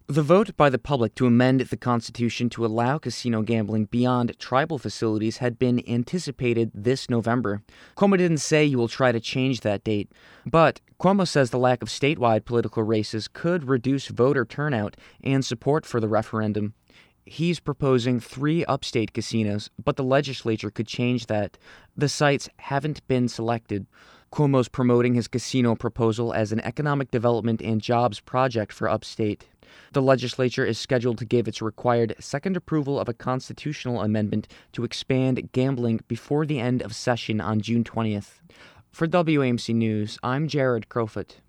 The vote by the public to amend the Constitution to allow casino gambling beyond tribal facilities had been anticipated this November. Cuomo didn't say he will try to change that date, but Cuomo says the lack of statewide political races could reduce voter turnout and support for the referendum. He's proposing 3 upstate casinos, but the legislature could change that. The sites haven't been selected. Cuomo's promoting his casino proposal as an economic development and jobs project for upstate. The legislature is scheduled to give its required second approval of a constitutional amendment to expand gambling before the end of session on June 20th. For WAMC News, I'm Jared Crowfoot.